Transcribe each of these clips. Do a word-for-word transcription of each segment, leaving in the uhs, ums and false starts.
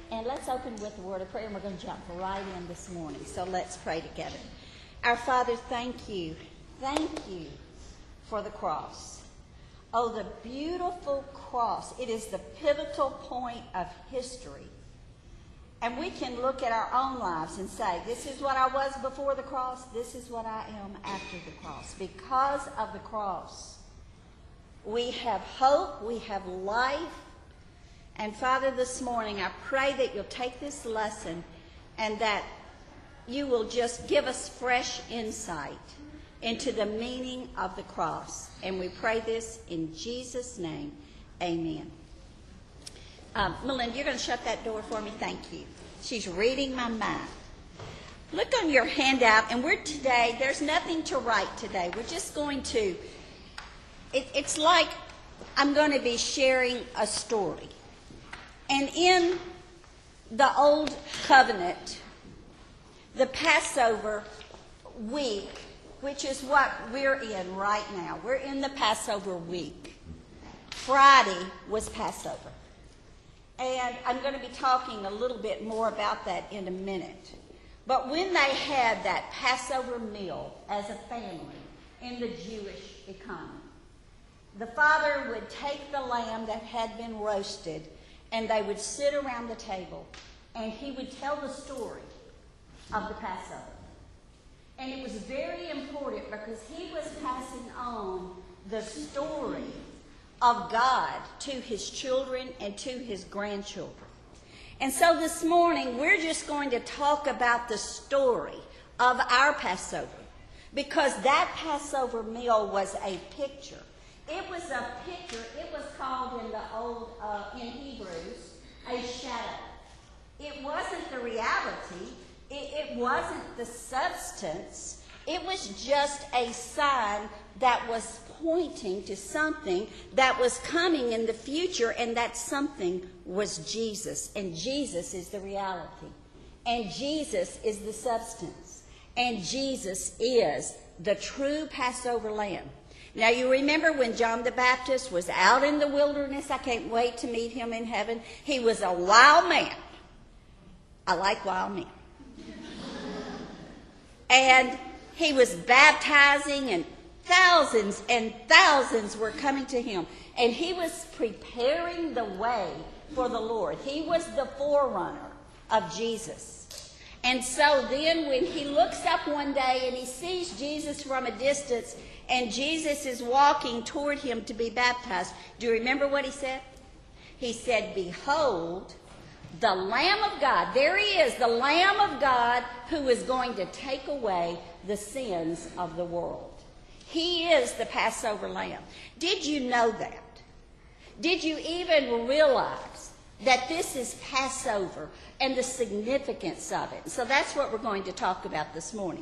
And let's open with a word of prayer, and we're going to jump right in this morning. So let's pray together. Our Father, thank you. Thank you for the cross. Oh, the beautiful cross. It is the pivotal point of history. And we can look at our own lives and say, this is what I was before the cross. This is what I am after the cross. Because of the cross, we have hope. We have life. And Father, this morning, I pray that you'll take this lesson and that you will just give us fresh insight into the meaning of the cross. And we pray this in Jesus' name. Amen. Um, Melinda, you're going to shut that door for me? Thank you. She's reading my mind. Look on your handout, and we're today, there's nothing to write today. We're just going to, it, it's like I'm going to be sharing a story. And in the Old Covenant, the Passover week, which is what we're in right now. We're in the Passover week. Friday was Passover. And I'm going to be talking a little bit more about that in a minute. But when they had that Passover meal as a family in the Jewish economy, the father would take the lamb that had been roasted, and they would sit around the table, and he would tell the story of the Passover. And it was very important because he was passing on the story of God to his children and to his grandchildren. And so this morning, we're just going to talk about the story of our Passover, because that Passover meal was a picture. It was a picture. It was called in the old, uh, in Hebrews, a shadow. It wasn't the reality. It, it wasn't the substance. It was just a sign that was pointing to something that was coming in the future, and that something was Jesus. And Jesus is the reality. And Jesus is the substance. And Jesus is the true Passover lamb. Now, you remember when John the Baptist was out in the wilderness? I can't wait to meet him in heaven. He was a wild man. I like wild men. And he was baptizing, and thousands and thousands were coming to him. And he was preparing the way for the Lord. He was the forerunner of Jesus. And so then when he looks up one day and he sees Jesus from a distance, and Jesus is walking toward him to be baptized, do you remember what he said? He said, "Behold, the Lamb of God." There he is, the Lamb of God, who is going to take away the sins of the world. He is the Passover lamb. Did you know that? Did you even realize that this is Passover and the significance of it? So that's what we're going to talk about this morning.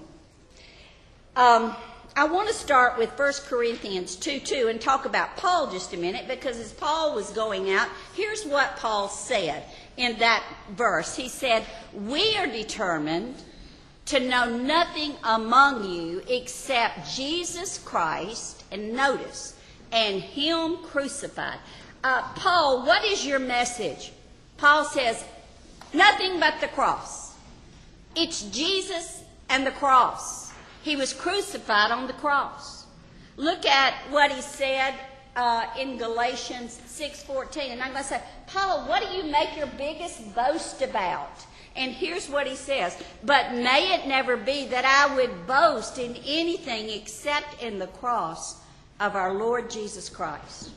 Um, I want to start with First Corinthians two two and talk about Paul just a minute, because as Paul was going out, here's what Paul said in that verse. He said, "We are determined to know nothing among you except Jesus Christ," and notice, "and him crucified." Uh, Paul, what is your message? Paul says, nothing but the cross. It's Jesus and the cross. He was crucified on the cross. Look at what he said uh, in Galatians six fourteen. And I'm going to say, Paul, what do you make your biggest boast about? And here's what he says: "But may it never be that I would boast in anything except in the cross of our Lord Jesus Christ,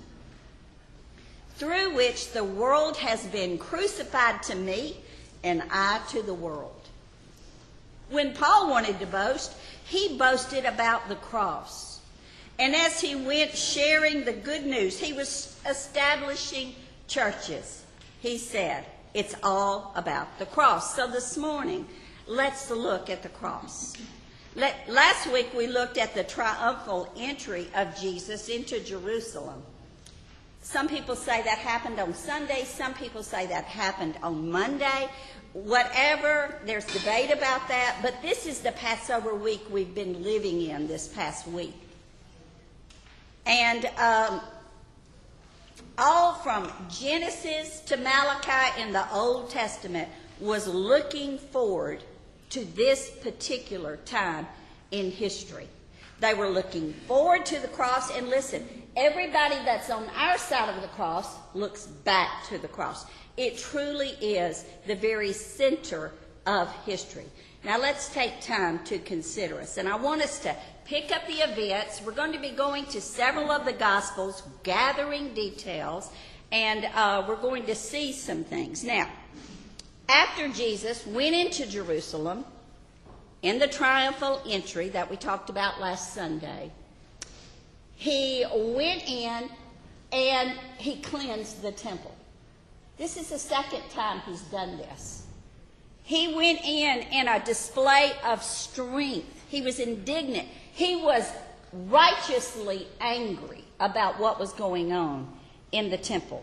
through which the world has been crucified to me, and I to the world." When Paul wanted to boast, he boasted about the cross. And as he went sharing the good news, he was establishing churches. He said, it's all about the cross. So this morning, let's look at the cross. Let, last week we looked at the triumphal entry of Jesus into Jerusalem. Some people say that happened on Sunday. Some people say that happened on Monday. Whatever, there's debate about that. But this is the Passover week we've been living in this past week. And um, all from Genesis to Malachi in the Old Testament, was looking forward to this particular time in history. They were looking forward to the cross. And listen, everybody that's on our side of the cross looks back to the cross. It truly is the very center of history. Now let's take time to consider us. And I want us to pick up the events. We're going to be going to several of the Gospels, gathering details, and uh, we're going to see some things. Now, after Jesus went into Jerusalem in the triumphal entry that we talked about last Sunday, he went in and he cleansed the temple. This is the second time he's done this. He went in in a display of strength. He was indignant. He was righteously angry about what was going on in the temple.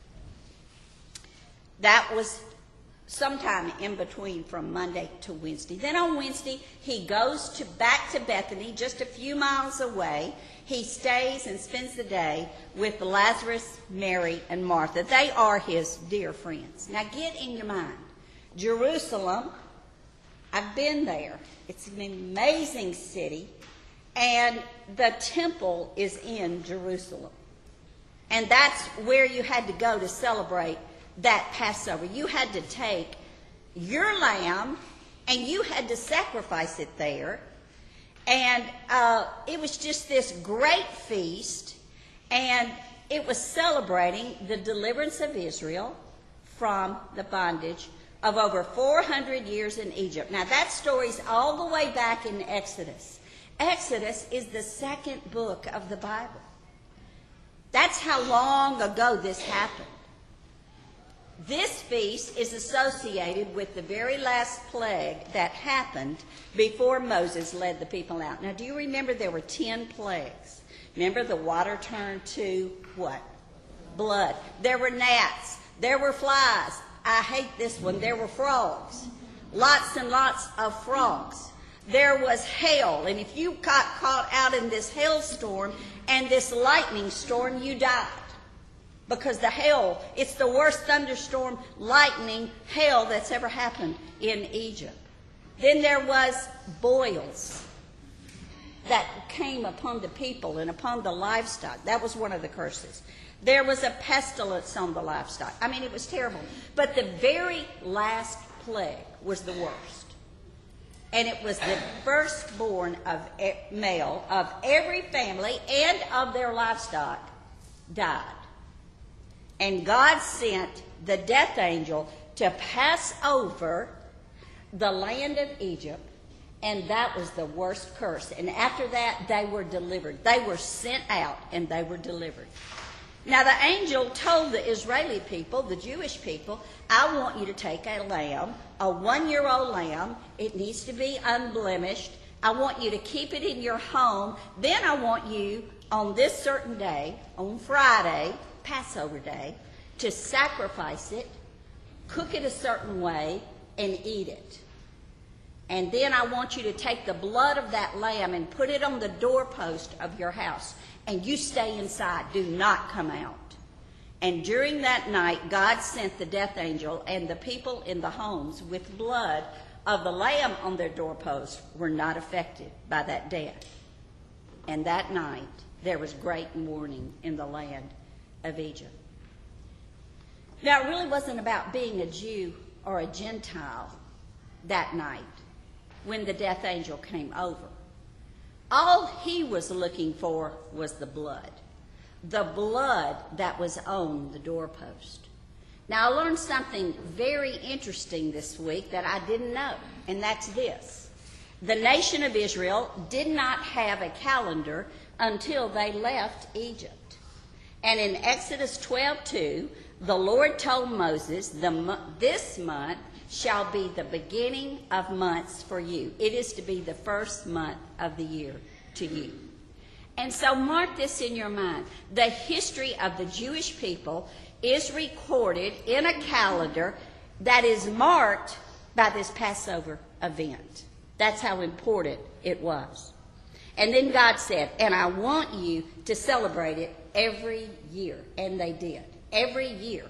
That was sometime in between from Monday to Wednesday. Then on Wednesday, he goes to back to Bethany, just a few miles away. He stays and spends the day with Lazarus, Mary, and Martha. They are his dear friends. Now get in your mind, Jerusalem, I've been there. It's an amazing city, and the temple is in Jerusalem. And that's where you had to go to celebrate that Passover. You had to take your lamb and you had to sacrifice it there. And uh, it was just this great feast, and it was celebrating the deliverance of Israel from the bondage of over four hundred years in Egypt. Now that story's all the way back in Exodus. Exodus is the second book of the Bible. That's how long ago this happened. This feast is associated with the very last plague that happened before Moses led the people out. Now, do you remember there were ten plagues? Remember the water turned to what? Blood. There were gnats. There were flies. I hate this one. There were frogs. Lots and lots of frogs. There was hail. And if you got caught out in this hailstorm and this lightning storm, you died. Because the hail, it's the worst thunderstorm, lightning, hail that's ever happened in Egypt. Then there was boils that came upon the people and upon the livestock. That was one of the curses. There was a pestilence on the livestock. I mean, it was terrible. But the very last plague was the worst. And it was the firstborn of male of every family and of their livestock died. And God sent the death angel to pass over the land of Egypt, and that was the worst curse. And after that, they were delivered. They were sent out, and they were delivered. Now, the angel told the Israeli people, the Jewish people, I want you to take a lamb, a one-year-old lamb. It needs to be unblemished. I want you to keep it in your home. Then I want you, on this certain day, on Friday, Passover day, to sacrifice it, cook it a certain way, and eat it. And then I want you to take the blood of that lamb and put it on the doorpost of your house. And you stay inside. Do not come out. And during that night, God sent the death angel, and the people in the homes with blood of the lamb on their doorposts were not affected by that death. And that night, there was great mourning in the land of Egypt. Now, it really wasn't about being a Jew or a Gentile that night when the death angel came over. All he was looking for was the blood. The blood that was on the doorpost. Now, I learned something very interesting this week that I didn't know, and that's this. The nation of Israel did not have a calendar until they left Egypt. And in Exodus twelve two, the Lord told Moses, the, this month shall be the beginning of months for you. It is to be the first month of the year to you. And so mark this in your mind. The history of the Jewish people is recorded in a calendar that is marked by this Passover event. That's how important it was. And then God said, and I want you to celebrate it every year, and they did, every year.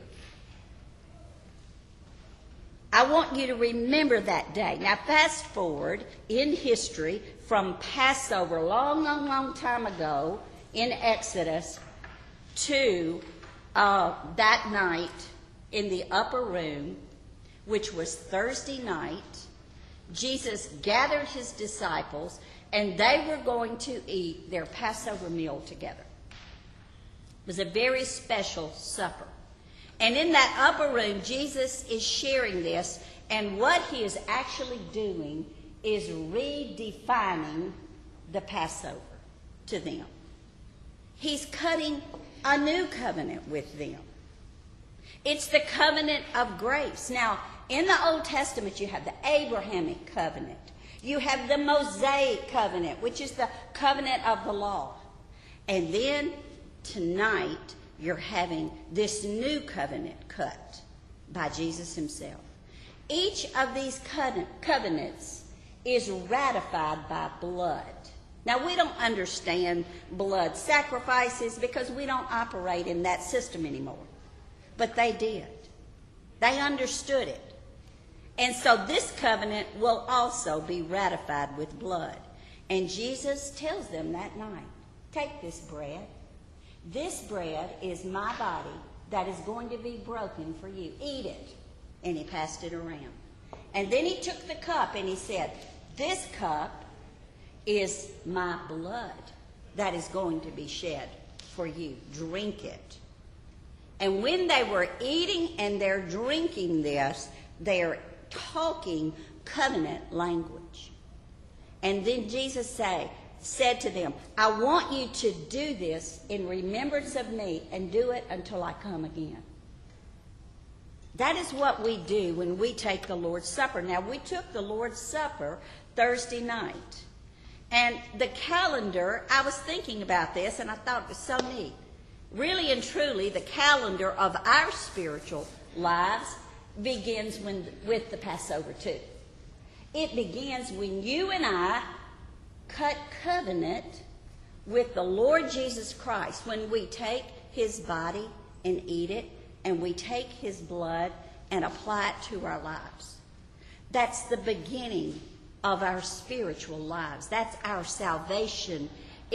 I want you to remember that day. Now, fast forward in history from Passover, long, long, long time ago in Exodus, to uh, that night in the upper room, which was Thursday night. Jesus gathered his disciples, and they were going to eat their Passover meal together. It was a very special supper. And in that upper room, Jesus is sharing this, and what he is actually doing is redefining the Passover to them. He's cutting a new covenant with them. It's the covenant of grace. Now, in the Old Testament, you have the Abrahamic covenant. You have the Mosaic covenant, which is the covenant of the law. And then tonight, you're having this new covenant cut by Jesus himself. Each of these covenants is ratified by blood. Now, we don't understand blood sacrifices because we don't operate in that system anymore. But they did. They understood it. And so this covenant will also be ratified with blood. And Jesus tells them that night, take this bread. This bread is my body that is going to be broken for you. Eat it. And he passed it around. And then he took the cup and he said, this cup is my blood that is going to be shed for you. Drink it. And when they were eating and they're drinking this, they're talking covenant language. And then Jesus say, said to them, I want you to do this in remembrance of me, and do it until I come again. That is what we do when we take the Lord's Supper. Now, we took the Lord's Supper Thursday night. And the calendar, I was thinking about this, and I thought it was so neat. Really and truly, the calendar of our spiritual lives begins when, with the Passover too. It begins when you and I cut covenant with the Lord Jesus Christ, when we take his body and eat it, and we take his blood and apply it to our lives. That's the beginning of our spiritual lives. That's our salvation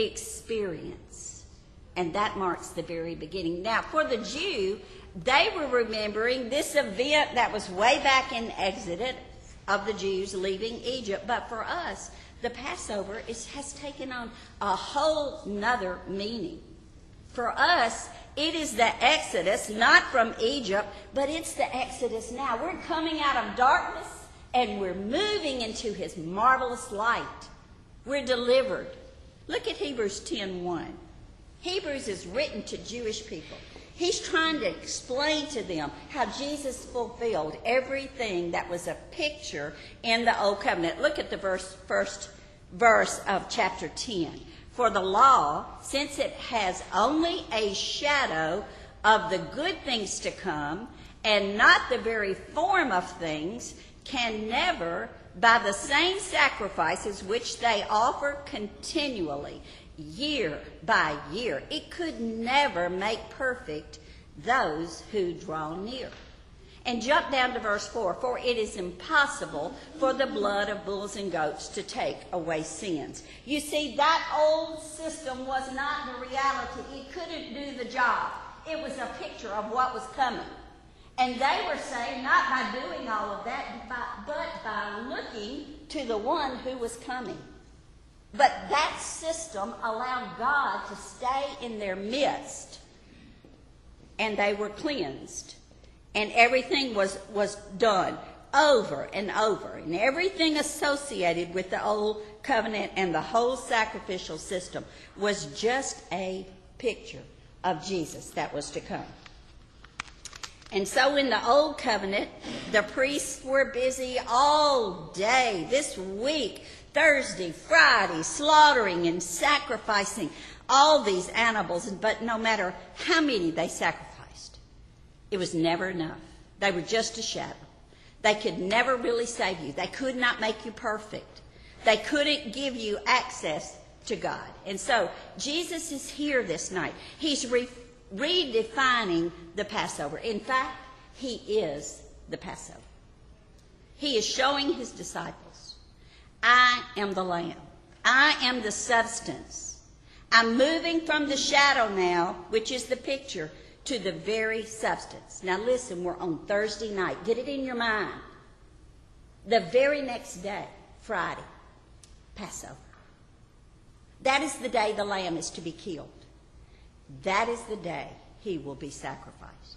experience. And that marks the very beginning. Now, for the Jew, they were remembering this event that was way back in Exodus of the Jews leaving Egypt. But for us, the Passover is, has taken on a whole nother meaning. For us, it is the Exodus, not from Egypt, but it's the Exodus now. We're coming out of darkness and we're moving into his marvelous light. We're delivered. Look at Hebrews ten one. Hebrews is written to Jewish people. He's trying to explain to them how Jesus fulfilled everything that was a picture in the Old Covenant. Look at the verse, first verse of chapter ten. For the law, since it has only a shadow of the good things to come and not the very form of things, can never, by the same sacrifices which they offer continually, year by year, it could never make perfect those who draw near. And jump down to verse four. For it is impossible for the blood of bulls and goats to take away sins. You see, that old system was not the reality. It couldn't do the job. It was a picture of what was coming. And they were saying, not by doing all of that, but by looking to the one who was coming. But that system allowed God to stay in their midst, and they were cleansed. And everything was, was done over and over. And everything associated with the old covenant and the whole sacrificial system was just a picture of Jesus that was to come. And so in the old covenant, the priests were busy all day this week, Thursday, Friday, slaughtering and sacrificing all these animals. But no matter how many they sacrificed, it was never enough. They were just a shadow. They could never really save you. They could not make you perfect. They couldn't give you access to God. And so Jesus is here this night. He's re- redefining the Passover. In fact, he is the Passover. He is showing his disciples, I am the Lamb. I am the substance. I'm moving from the shadow now, which is the picture, to the very substance. Now listen, we're on Thursday night. Get it in your mind. The very next day, Friday, Passover. That is the day the lamb is to be killed. That is the day he will be sacrificed.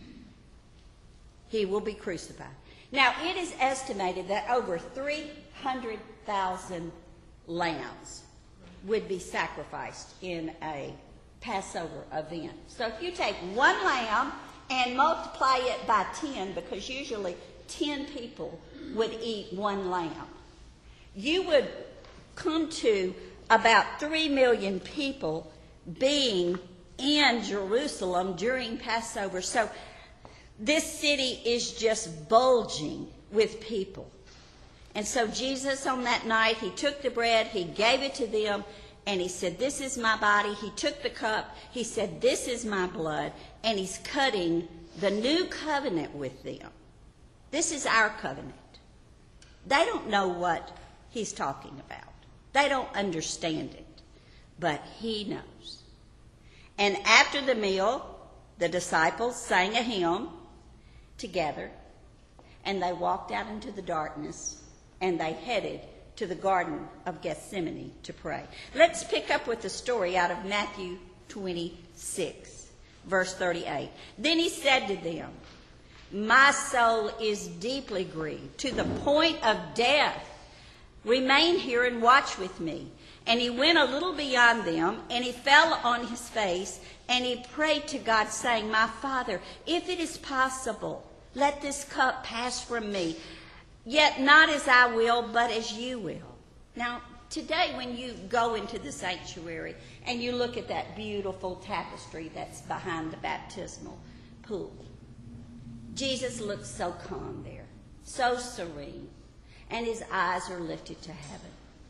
He will be crucified. Now, it is estimated that over three hundred thousand lambs would be sacrificed in a Passover event. So if you take one lamb and multiply it by ten, because usually ten people would eat one lamb, you would come to about three million people being in Jerusalem during Passover. So this city is just bulging with people. And so Jesus on that night, he took the bread, he gave it to them, and he said, this is my body. He took the cup, he said, this is my blood, and he's cutting the new covenant with them. This is our covenant. They don't know what he's talking about. They don't understand it, but he knows. And after the meal, the disciples sang a hymn together, and they walked out into the darkness, and they headed to the Garden of Gethsemane to pray. Let's pick up with the story out of Matthew twenty-six, verse thirty-eight. Then he said to them, my soul is deeply grieved to the point of death. Remain here and watch with me. And he went a little beyond them, and he fell on his face, and he prayed to God, saying, my Father, if it is possible, let this cup pass from me. Yet not as I will, but as you will. Now, today when you go into the sanctuary and you look at that beautiful tapestry that's behind the baptismal pool, Jesus looks so calm there, so serene, and his eyes are lifted to heaven.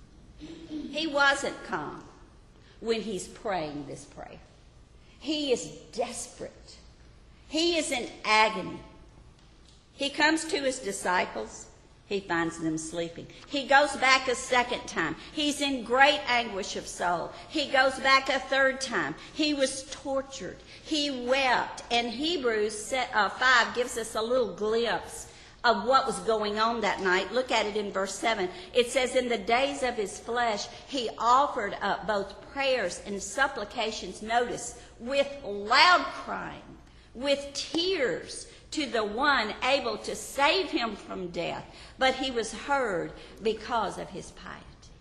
He wasn't calm when he's praying this prayer. He is desperate. He is in agony. He comes to his disciples. He finds them sleeping. He goes back a second time. He's in great anguish of soul. He goes back a third time. He was tortured. He wept. And Hebrews five gives us a little glimpse of what was going on that night. Look at it in verse seven. It says, in the days of his flesh, he offered up both prayers and supplications, notice, with loud crying, with tears, to the one able to save him from death. But he was heard because of his piety.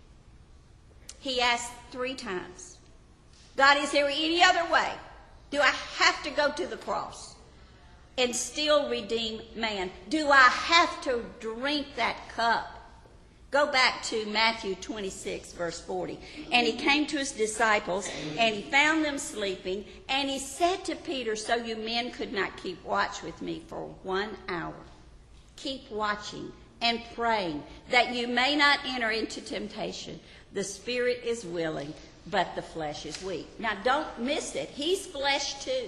He asked three times, God, is there any other way? Do I have to go to the cross and still redeem man? Do I have to drink that cup? Go back to Matthew twenty-six, verse forty. And he came to his disciples, and he found them sleeping, and he said to Peter, so you men could not keep watch with me for one hour. Keep watching and praying, that you may not enter into temptation. The spirit is willing, but the flesh is weak. Now don't miss it. He's flesh too.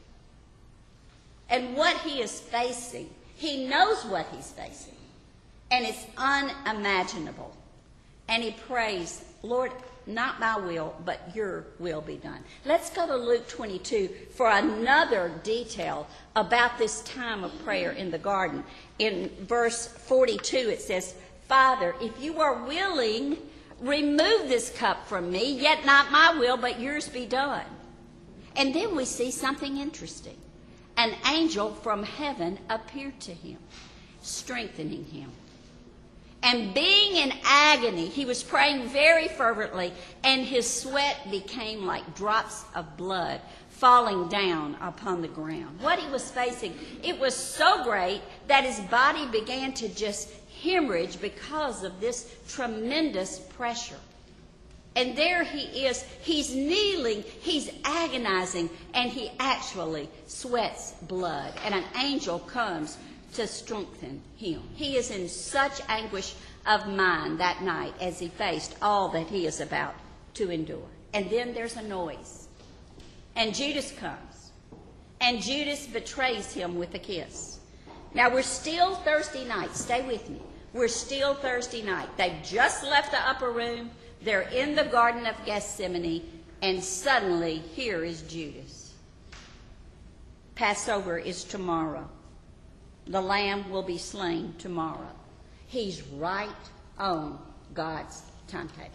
And what he is facing, he knows what he's facing. And it's unimaginable. And he prays, Lord, not my will, but your will be done. Let's go to Luke twenty-two for another detail about this time of prayer in the garden. In verse forty-two, it says, Father, if you are willing, remove this cup from me, yet not my will, but yours be done. And then we see something interesting. An angel from heaven appeared to him, strengthening him. And being in agony, he was praying very fervently, and his sweat became like drops of blood falling down upon the ground. What he was facing, it was so great that his body began to just hemorrhage because of this tremendous pressure. And there he is, he's kneeling, he's agonizing, and he actually sweats blood. And an angel comes to strengthen him. He is in such anguish of mind that night as he faced all that he is about to endure. And then there's a noise. And Judas comes. And Judas betrays him with a kiss. Now, we're still Thursday night. Stay with me. We're still Thursday night. They've just left the upper room. They're in the Garden of Gethsemane. And suddenly, here is Judas. Passover is tomorrow. The lamb will be slain tomorrow. He's right on God's timetable.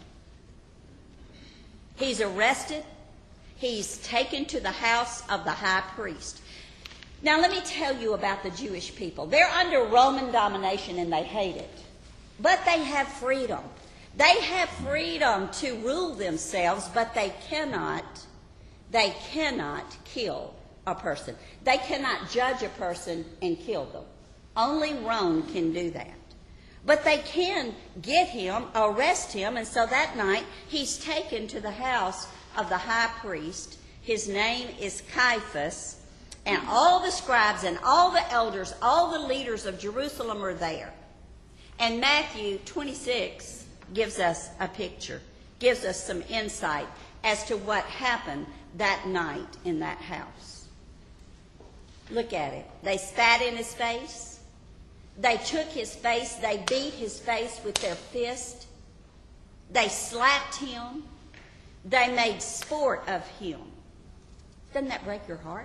He's arrested. He's taken to the house of the high priest. Now, let me tell you about the Jewish people. They're under Roman domination and they hate it. But they have freedom. They have freedom to rule themselves, but they cannot, they cannot kill a person. They cannot judge a person and kill them. Only Rome can do that. But they can get him, arrest him, and so that night he's taken to the house of the high priest. His name is Caiaphas. And all the scribes and all the elders, all the leaders of Jerusalem are there. And Matthew twenty-six gives us a picture, gives us some insight as to what happened that night in that house. Look at it. They spat in his face. They took his face. They beat his face with their fist. They slapped him. They made sport of him. Doesn't that break your heart?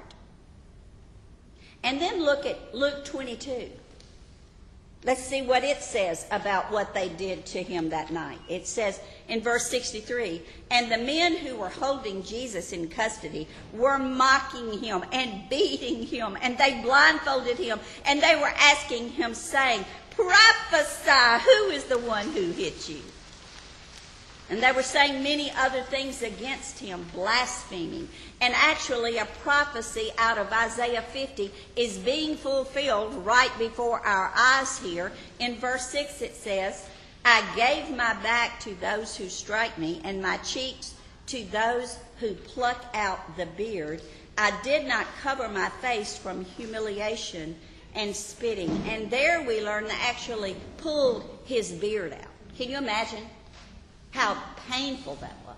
And then look at Luke twenty-two. Let's see what it says about what they did to him that night. It says in verse sixty-three, and the men who were holding Jesus in custody were mocking him and beating him, and they blindfolded him, and they were asking him, saying, prophesy, who is the one who hit you? And they were saying many other things against him, blaspheming. And actually a prophecy out of Isaiah fifty is being fulfilled right before our eyes here. In verse six it says, I gave my back to those who strike me, and my cheeks to those who pluck out the beard. I did not cover my face from humiliation and spitting. And there we learn they actually pulled his beard out. Can you imagine how painful that was?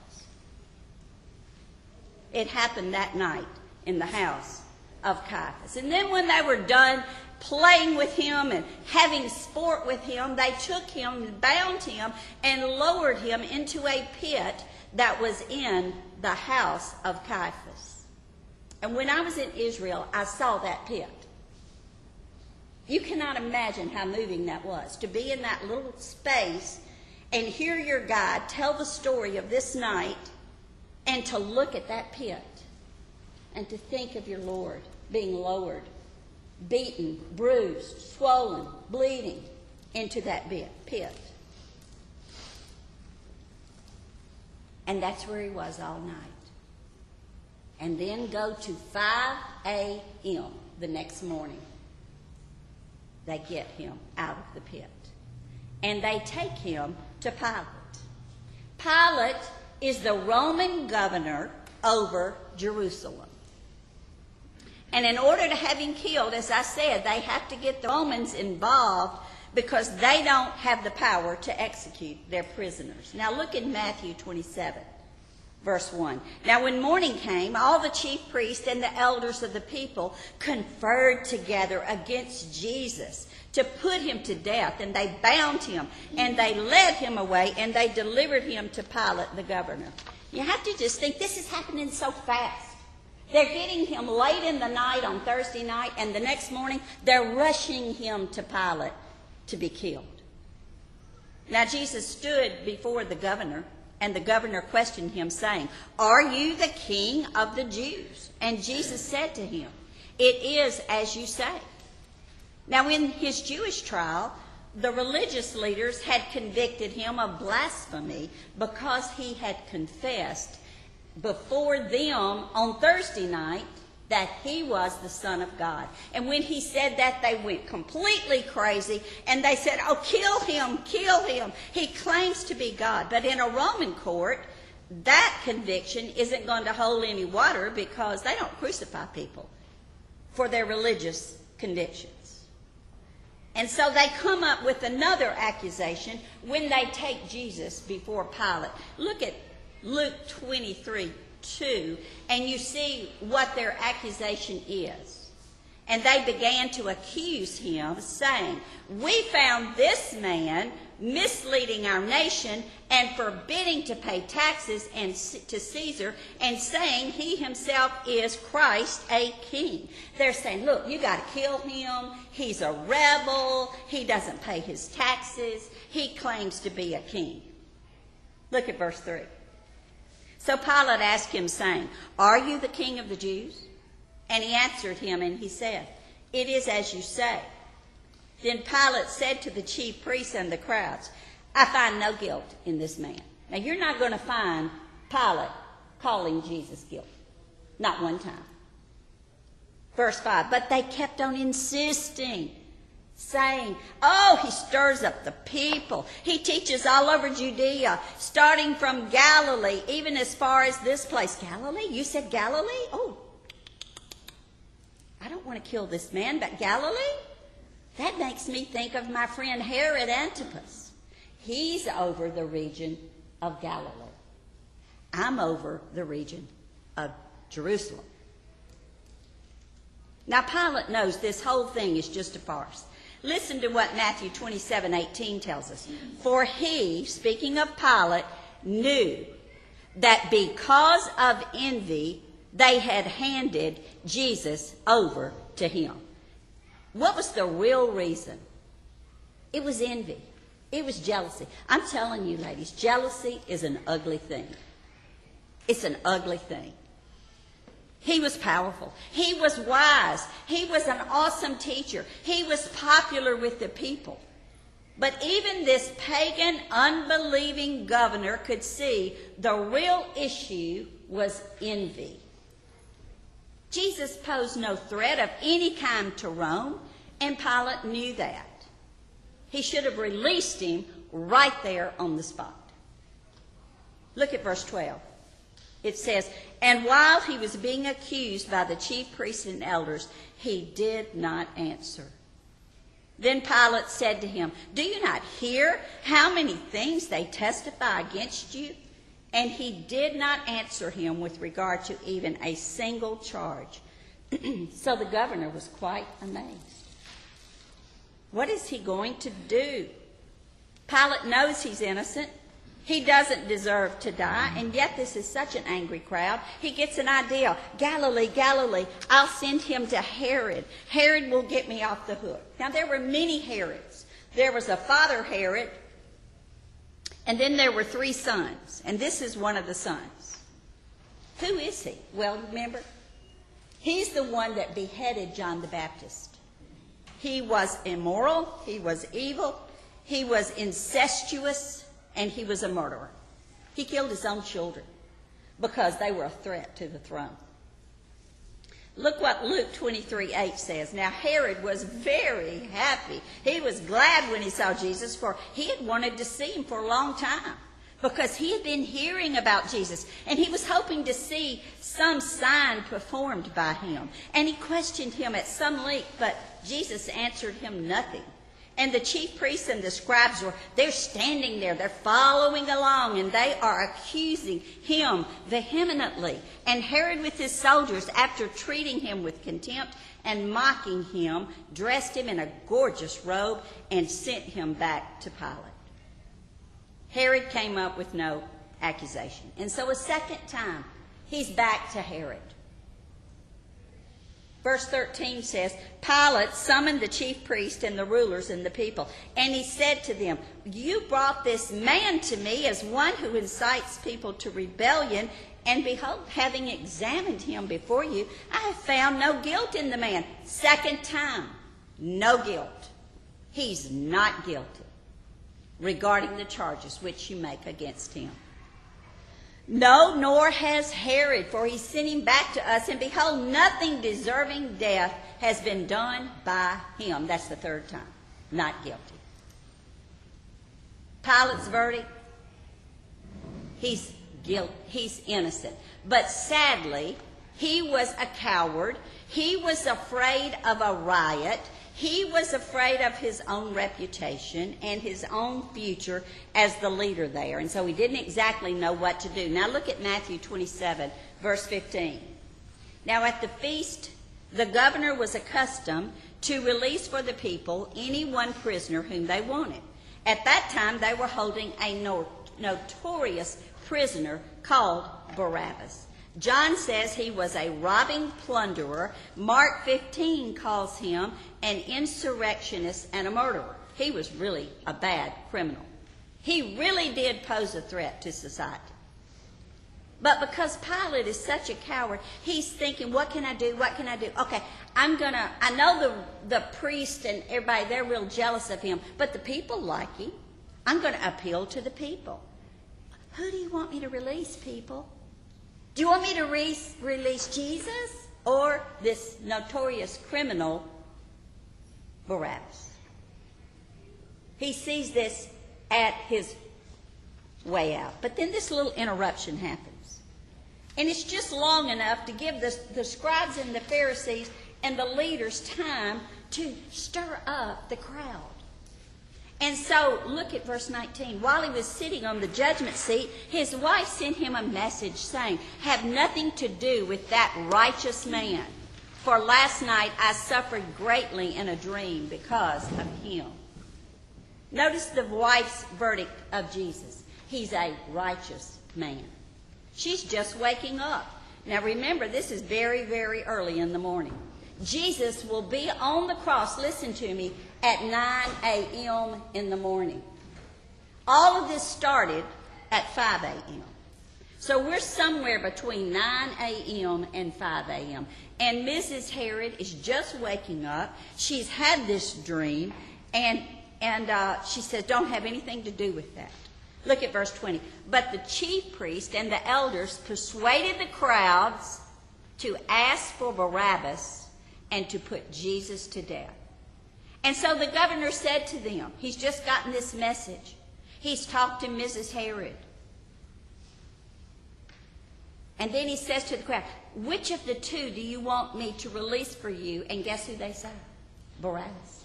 It happened that night in the house of Caiaphas. And then when they were done playing with him and having sport with him, they took him, bound him, and lowered him into a pit that was in the house of Caiaphas. And when I was in Israel, I saw that pit. You cannot imagine how moving that was, to be in that little space and hear your guide tell the story of this night, and to look at that pit and to think of your Lord being lowered, beaten, bruised, swollen, bleeding into that pit. And that's where he was all night. And then go to five a.m. the next morning. They get him out of the pit. And they take him to Pilate. Pilate is the Roman governor over Jerusalem. And in order to have him killed, as I said, they have to get the Romans involved because they don't have the power to execute their prisoners. Now look in Matthew twenty-seven, verse one. Now when morning came, all the chief priests and the elders of the people conferred together against Jesus to put him to death, and they bound him, and they led him away, and they delivered him to Pilate, the governor. You have to just think, this is happening so fast. They're getting him late in the night on Thursday night, and the next morning they're rushing him to Pilate to be killed. Now Jesus stood before the governor, and the governor questioned him, saying, are you the king of the Jews? And Jesus said to him, it is as you say. Now, in his Jewish trial, the religious leaders had convicted him of blasphemy because he had confessed before them on Thursday night that he was the Son of God. And when he said that, they went completely crazy, and they said, oh, kill him, kill him. He claims to be God. But in a Roman court, that conviction isn't going to hold any water because they don't crucify people for their religious convictions. And so they come up with another accusation when they take Jesus before Pilate. Look at Luke twenty-three, two, and you see what their accusation is. And they began to accuse him, saying, "We found this man misleading our nation and forbidding to pay taxes and to Caesar, and saying he himself is Christ, a king." They're saying, look, you got to kill him. He's a rebel. He doesn't pay his taxes. He claims to be a king. Look at verse three. So Pilate asked him, saying, "Are you the king of the Jews?" And he answered him, and he said, "It is as you say." Then Pilate said to the chief priests and the crowds, "I find no guilt in this man." Now, you're not going to find Pilate calling Jesus guilty. Not one time. Verse five, but they kept on insisting, saying, "Oh, he stirs up the people. He teaches all over Judea, starting from Galilee, even as far as this place." Galilee? You said Galilee? Oh, I don't want to kill this man, but Galilee? That makes me think of my friend Herod Antipas. He's over the region of Galilee. I'm over the region of Jerusalem. Now, Pilate knows this whole thing is just a farce. Listen to what Matthew twenty-seven eighteen tells us. For he, speaking of Pilate, knew that because of envy, they had handed Jesus over to him. What was the real reason? It was envy. It was jealousy. I'm telling you, ladies, jealousy is an ugly thing. It's an ugly thing. He was powerful. He was wise. He was an awesome teacher. He was popular with the people. But even this pagan, unbelieving governor could see the real issue was envy. Jesus posed no threat of any kind to Rome, and Pilate knew that. He should have released him right there on the spot. Look at verse twelve. It says, "And while he was being accused by the chief priests and elders, he did not answer. Then Pilate said to him, 'Do you not hear how many things they testify against you?' And he did not answer him with regard to even a single charge." So the governor was quite amazed. What is he going to do? Pilate knows he's innocent. He doesn't deserve to die, and yet this is such an angry crowd. He gets an idea. Galilee, Galilee, I'll send him to Herod. Herod will get me off the hook. Now, there were many Herods. There was a father Herod, and then there were three sons, and this is one of the sons. Who is he? Well, remember, he's the one that beheaded John the Baptist. He was immoral, he was evil, he was incestuous, and he was a murderer. He killed his own children because they were a threat to the throne. Look what Luke twenty-three eight says. Now, Herod was very happy. He was glad when he saw Jesus, for he had wanted to see him for a long time because he had been hearing about Jesus, and he was hoping to see some sign performed by him. And he questioned him at some length, but Jesus answered him nothing. And the chief priests and the scribes were, they're standing there, they're following along, and they are accusing him vehemently. And Herod with his soldiers, after treating him with contempt and mocking him, dressed him in a gorgeous robe and sent him back to Pilate. Herod came up with no accusation. And so a second time, he's back to Herod. Verse thirteen says, Pilate summoned the chief priests and the rulers and the people, and he said to them, "You brought this man to me as one who incites people to rebellion, and behold, having examined him before you, I have found no guilt in the man." Second time, no guilt. He's not guilty regarding the charges which you make against him. No, nor has Herod, for he sent him back to us, and behold, nothing deserving death has been done by him. That's the third time. Not guilty. Pilate's verdict, he's guilty, he's innocent. But sadly, he was a coward. He was afraid of a riot. He was afraid of his own reputation and his own future as the leader there, and so he didn't exactly know what to do. Now look at Matthew twenty-seven, verse fifteen. Now at the feast, the governor was accustomed to release for the people any one prisoner whom they wanted. At that time, they were holding a no- notorious prisoner called Barabbas. John says he was a robbing plunderer. Mark fifteen calls him an insurrectionist and a murderer. He was really a bad criminal. He really did pose a threat to society. But because Pilate is such a coward, he's thinking, what can I do? What can I do? Okay, I'm going to, I know the, the priest and everybody, they're real jealous of him, but the people like him. I'm going to appeal to the people. Who do you want me to release, people? Do you want me to re- release Jesus or this notorious criminal, Barabbas? He sees this at his way out. But then this little interruption happens. And it's just long enough to give the, the scribes and the Pharisees and the leaders time to stir up the crowd. And so, look at verse nineteen. While he was sitting on the judgment seat, his wife sent him a message saying, have nothing to do with that righteous man. For last night I suffered greatly in a dream because of him. Notice the wife's verdict of Jesus. He's a righteous man. She's just waking up. Now remember, this is very, very early in the morning. Jesus will be on the cross, listen to me, at nine a.m. in the morning. All of this started at five a.m. So we're somewhere between nine a.m. and five a.m. And Missus Herod is just waking up. She's had this dream, and, and uh, she says, don't have anything to do with that. Look at verse twenty. But the chief priest and the elders persuaded the crowds to ask for Barabbas and to put Jesus to death. And so the governor said to them, he's just gotten this message. He's talked to Missus Herod. And then he says to the crowd, which of the two do you want me to release for you? And guess who they say? Barabbas.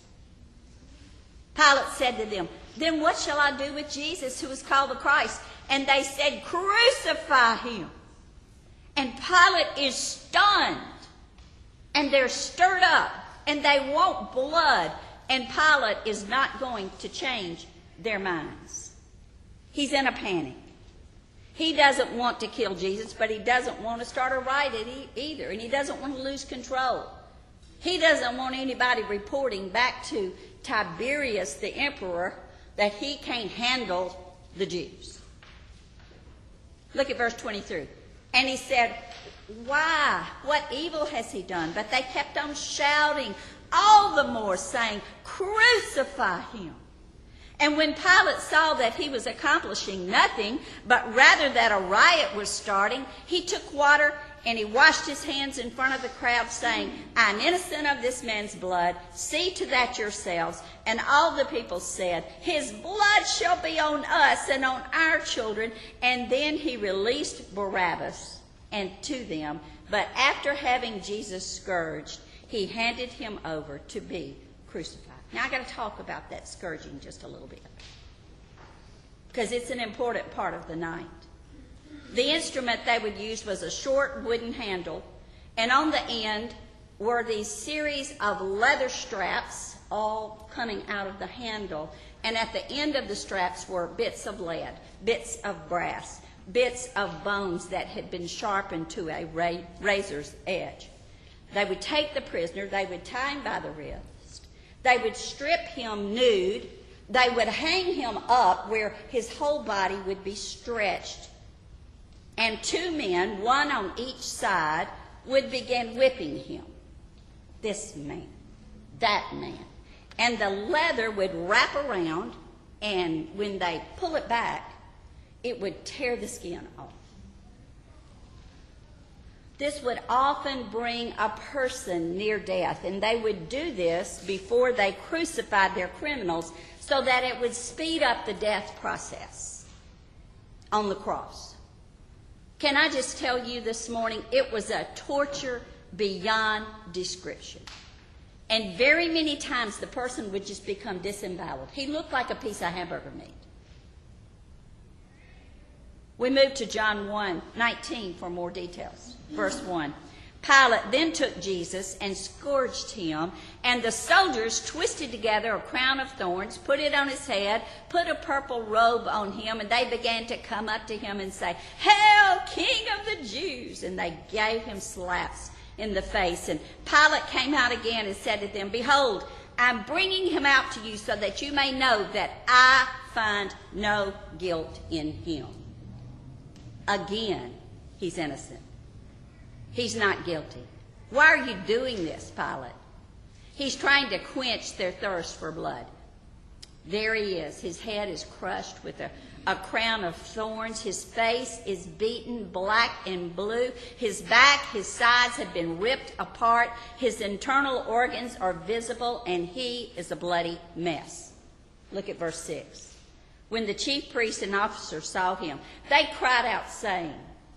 Pilate said to them, then what shall I do with Jesus who is called the Christ? And they said, crucify him. And Pilate is stunned. And they're stirred up. And they want blood. And Pilate is not going to change their minds. He's in a panic. He doesn't want to kill Jesus, but he doesn't want to start a riot either. And he doesn't want to lose control. He doesn't want anybody reporting back to Tiberius, the emperor, that he can't handle the Jews. Look at verse twenty-three. And he said, why? What evil has he done? But they kept on shouting all the more, saying, crucify him. And when Pilate saw that he was accomplishing nothing, but rather that a riot was starting, he took water and he washed his hands in front of the crowd, saying, I'm innocent of this man's blood. See to that yourselves. And all the people said, his blood shall be on us and on our children. And then he released Barabbas and to them. But after having Jesus scourged, he handed him over to be crucified. Now, I've got to talk about that scourging just a little bit, because it's an important part of the night. The instrument they would use was a short wooden handle, and on the end were these series of leather straps all coming out of the handle, and at the end of the straps were bits of lead, bits of brass, bits of bones that had been sharpened to a razor's edge. They would take the prisoner, they would tie him by the wrist, they would strip him nude, they would hang him up where his whole body would be stretched, and two men, one on each side, would begin whipping him. This man, that man. And the leather would wrap around, and when they pull it back, it would tear the skin off. This would often bring a person near death, and they would do this before they crucified their criminals so that it would speed up the death process on the cross. Can I just tell you this morning, it was a torture beyond description. And very many times the person would just become disemboweled. He looked like a piece of hamburger meat. We move to John one nineteen for more details. Verse one. Pilate then took Jesus and scourged him, and the soldiers twisted together a crown of thorns, put it on his head, put a purple robe on him, and they began to come up to him and say, "Hail, King of the Jews!" And they gave him slaps in the face. And Pilate came out again and said to them, "Behold, I'm bringing him out to you so that you may know that I find no guilt in him." Again, he's innocent. He's not guilty. Why are you doing this, Pilate? He's trying to quench their thirst for blood. There he is. His head is crushed with a, a crown of thorns. His face is beaten black and blue. His back, his sides have been ripped apart. His internal organs are visible, and he is a bloody mess. Look at verse six. When the chief priests and officers saw him, they cried out, saying,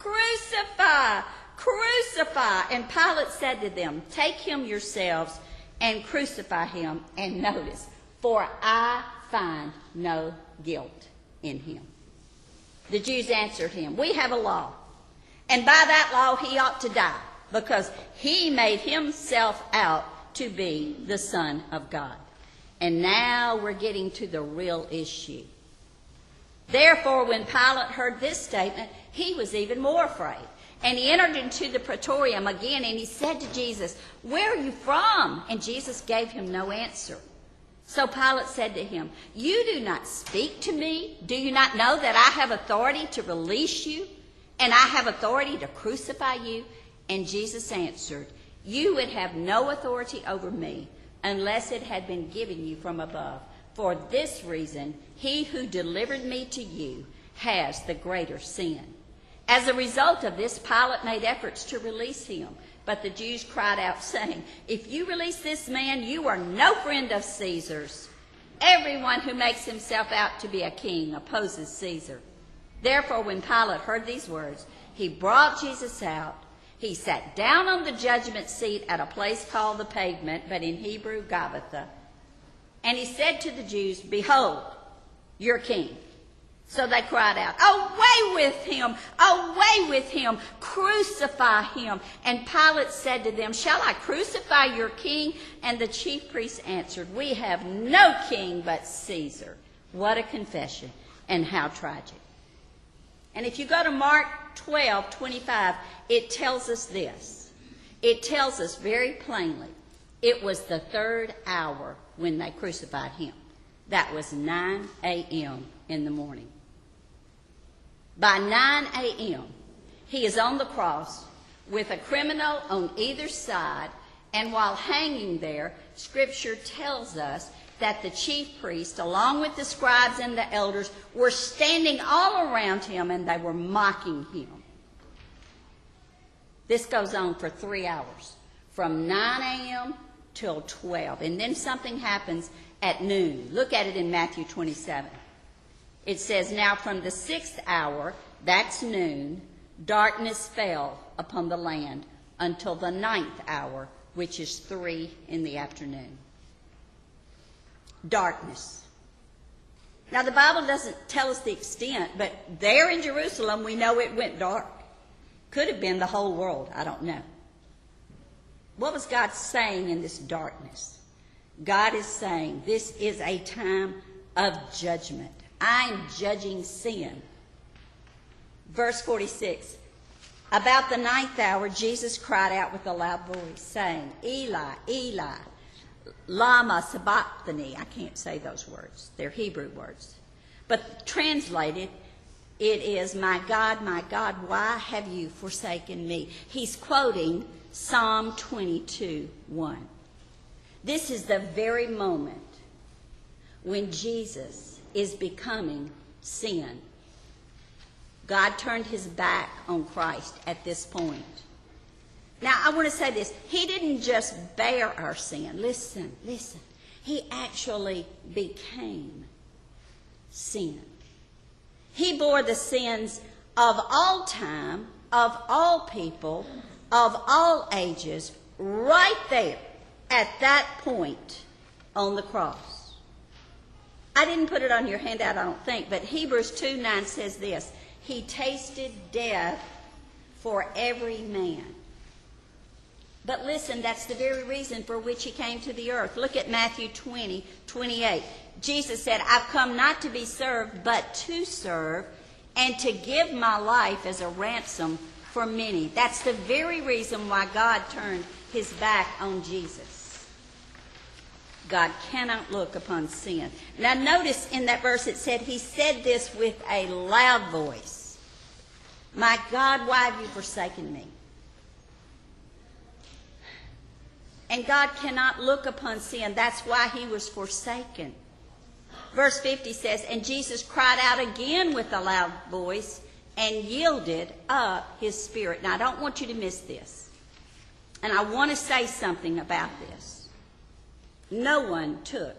"Crucify! Crucify!" And Pilate said to them, "Take him yourselves and crucify him." And notice, "For I find no guilt in him." The Jews answered him, "We have a law, and by that law he ought to die, because he made himself out to be the Son of God." And now we're getting to the real issue. Therefore, when Pilate heard this statement, he was even more afraid. And he entered into the praetorium again, and he said to Jesus, "Where are you from?" And Jesus gave him no answer. So Pilate said to him, "You do not speak to me? Do you not know that I have authority to release you, and I have authority to crucify you?" And Jesus answered, "You would have no authority over me unless it had been given you from above. For this reason, he who delivered me to you has the greater sin." As a result of this, Pilate made efforts to release him. But the Jews cried out, saying, "If you release this man, you are no friend of Caesar's. Everyone who makes himself out to be a king opposes Caesar." Therefore, when Pilate heard these words, he brought Jesus out. He sat down on the judgment seat at a place called the Pavement, but in Hebrew, Gabbatha. And he said to the Jews, "Behold, your king." So they cried out, "Away with him! Away with him! Crucify him!" And Pilate said to them, "Shall I crucify your king?" And the chief priests answered, "We have no king but Caesar." What a confession, and how tragic. And if you go to Mark twelve twenty-five, it tells us this. It tells us very plainly, it was the third hour when they crucified him. That was nine a.m. in the morning. By nine a.m., he is on the cross with a criminal on either side, and while hanging there, Scripture tells us that the chief priest, along with the scribes and the elders, were standing all around him, and they were mocking him. This goes on for three hours, from nine a.m. till twelve, and then something happens at noon. Look at it in Matthew twenty-seven. It says, "Now from the sixth hour, that's noon, darkness fell upon the land until the ninth hour, which is three in the afternoon." Darkness. Now the Bible doesn't tell us the extent, but there in Jerusalem we know it went dark. Could have been the whole world, I don't know. What was God saying in this darkness? God is saying this is a time of judgment. I'm judging sin. Verse forty-six, about the ninth hour, Jesus cried out with a loud voice, saying, "Eli, Eli, lama sabachthani." I can't say those words. They're Hebrew words. But translated, it is, "My God, my God, why have you forsaken me?" He's quoting Psalm twenty-two one. This is the very moment when Jesus is becoming sin. God turned his back on Christ at this point. Now, I want to say this. He didn't just bear our sin. Listen, listen. He actually became sin. He bore the sins of all time, of all people, of all ages, right there at that point on the cross. I didn't put it on your handout, I don't think, but Hebrews two nine says this: He tasted death for every man. But listen, that's the very reason for which he came to the earth. Look at Matthew twenty twenty-eight. Jesus said, I've come not to be served, but to serve, and to give my life as a ransom for many. That's the very reason why God turned his back on Jesus. God cannot look upon sin. Now notice in that verse it said, he said this with a loud voice. My God, why have you forsaken me? And God cannot look upon sin. That's why he was forsaken. Verse fifty says, and Jesus cried out again with a loud voice and yielded up his spirit. Now, I don't want you to miss this. And I want to say something about this. No one took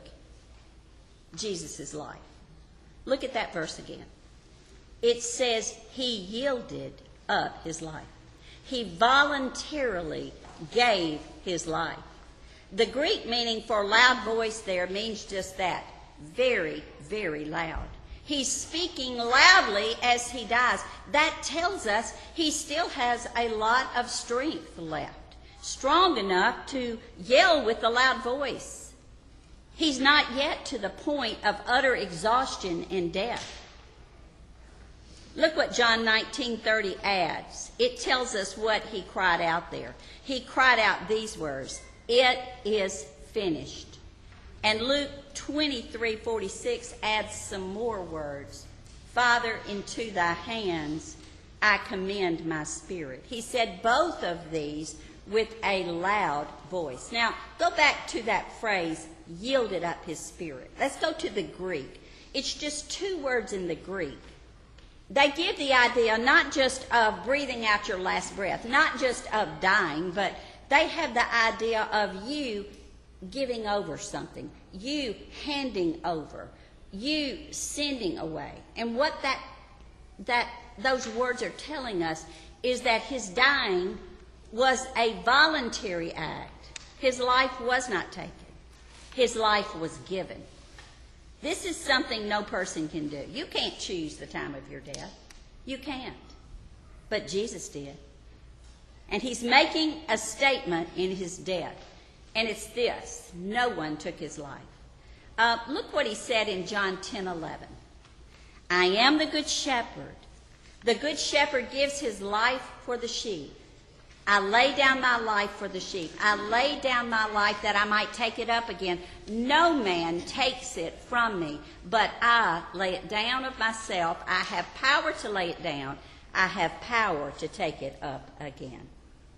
Jesus' life. Look at that verse again. It says he yielded up his life. He voluntarily gave his life. The Greek meaning for loud voice there means just that. Very, very loud. He's speaking loudly as he dies. That tells us he still has a lot of strength left. Strong enough to yell with a loud voice. He's not yet to the point of utter exhaustion and death. Look what John nineteen thirty adds. It tells us what he cried out there. He cried out these words, it is finished. And Luke twenty-three forty-six adds some more words. Father, into thy hands I commend my spirit. He said both of these with a loud voice. Now, go back to that phrase, yielded up his spirit. Let's go to the Greek. It's just two words in the Greek. They give the idea not just of breathing out your last breath, not just of dying, but they have the idea of you giving over something, you handing over, you sending away. And what that that those words are telling us is that his dying was a voluntary act. His life was not taken. His life was given. This is something no person can do. You can't choose the time of your death. You can't. But Jesus did. And he's making a statement in his death. And it's this: no one took his life. Uh, look what he said in John ten eleven. I am the good shepherd. The good shepherd gives his life for the sheep. I lay down my life for the sheep. I lay down my life that I might take it up again. No man takes it from me, but I lay it down of myself. I have power to lay it down. I have power to take it up again.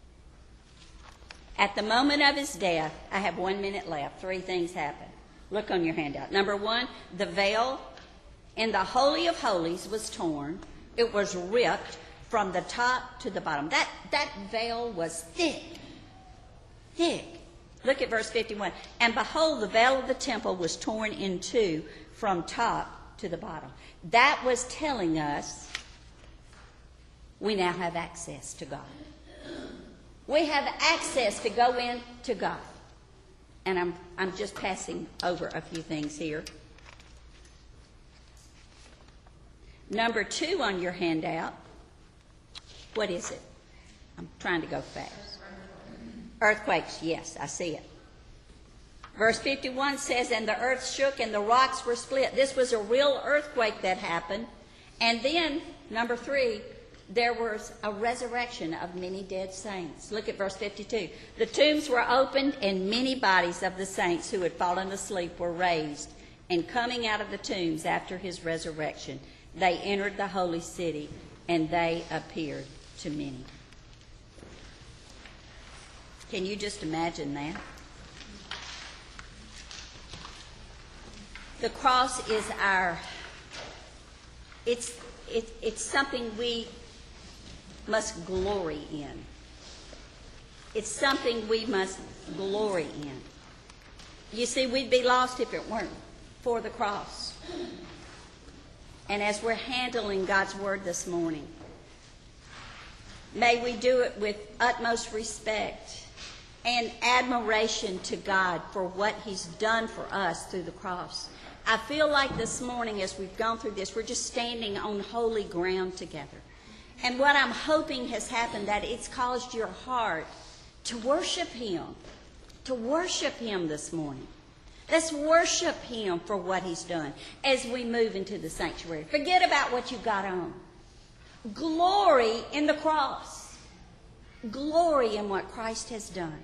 At the moment of his death, I have one minute left. Three things happened. Look on your handout. Number one, the veil in the Holy of Holies was torn. It was ripped from the top to the bottom. That, that veil was thick. Thick. Look at verse fifty-one. And behold, the veil of the temple was torn in two from top to the bottom. That was telling us we now have access to God. We have access to go in to God. And I'm, I'm just passing over a few things here. Number two on your handout. What is it? I'm trying to go fast. Earthquakes, yes, I see it. Verse fifty-one says, and the earth shook and the rocks were split. This was a real earthquake that happened. And then, number three, there was a resurrection of many dead saints. Look at verse fifty-two. The tombs were opened and many bodies of the saints who had fallen asleep were raised. And coming out of the tombs after his resurrection, they entered the holy city and they appeared to many. Can you just imagine that? The cross is our, it's, it, it's something we must glory in. It's something we must glory in. You see, we'd be lost if it weren't for the cross. And as we're handling God's word this morning, may we do it with utmost respect and admiration to God for what he's done for us through the cross. I feel like this morning as we've gone through this, we're just standing on holy ground together. And what I'm hoping has happened, that it's caused your heart to worship him, to worship him this morning. Let's worship him for what he's done as we move into the sanctuary. Forget about what you got on. Glory in the cross. Glory in what Christ has done.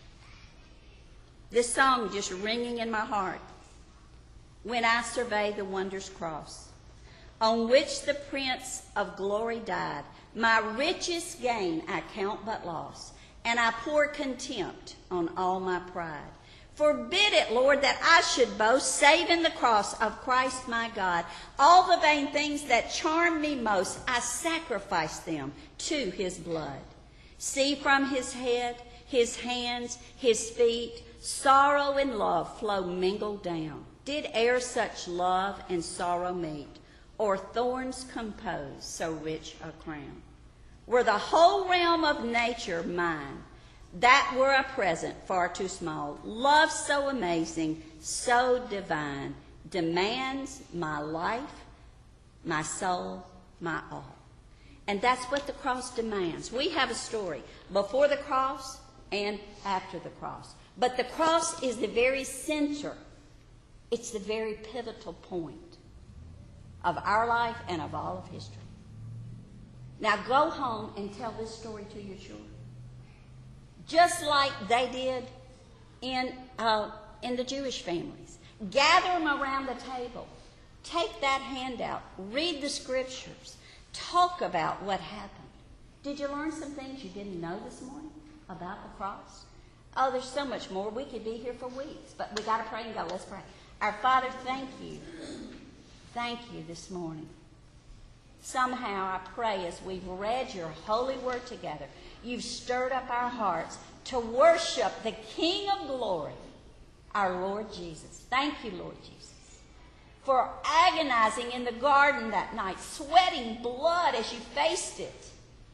This song just ringing in my heart. When I survey the wondrous cross, on which the Prince of Glory died, my richest gain I count but loss, and I pour contempt on all my pride. Forbid it, Lord, that I should boast, save in the cross of Christ my God. All the vain things that charm me most, I sacrifice them to his blood. See from his head, his hands, his feet, sorrow and love flow mingled down. Did e'er such love and sorrow meet, or thorns compose so rich a crown? Were the whole realm of nature mine, that were a present far too small. Love so amazing, so divine, demands my life, my soul, my all. And that's what the cross demands. We have a story before the cross and after the cross. But the cross is the very center. It's the very pivotal point of our life and of all of history. Now go home and tell this story to your children. Just like they did in, uh, in the Jewish families. Gather them around the table. Take that handout. Read the scriptures. Talk about what happened. Did you learn some things you didn't know this morning about the cross? Oh, there's so much more. We could be here for weeks, but we got to pray and go. Let's pray. Our Father, thank you. Thank you this morning. Somehow I pray as we've read your holy word together, you've stirred up our hearts to worship the King of glory, our Lord Jesus. Thank you, Lord Jesus, for agonizing in the garden that night, sweating blood as you faced it.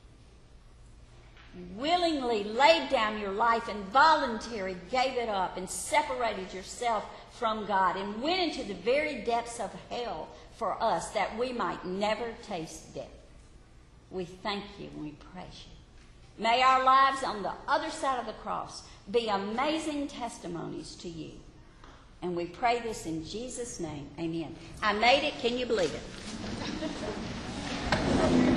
You willingly laid down your life and voluntarily gave it up and separated yourself from God and went into the very depths of hell for us that we might never taste death. We thank you and we praise you. May our lives on the other side of the cross be amazing testimonies to you. And we pray this in Jesus' name. Amen. I made it. Can you believe it?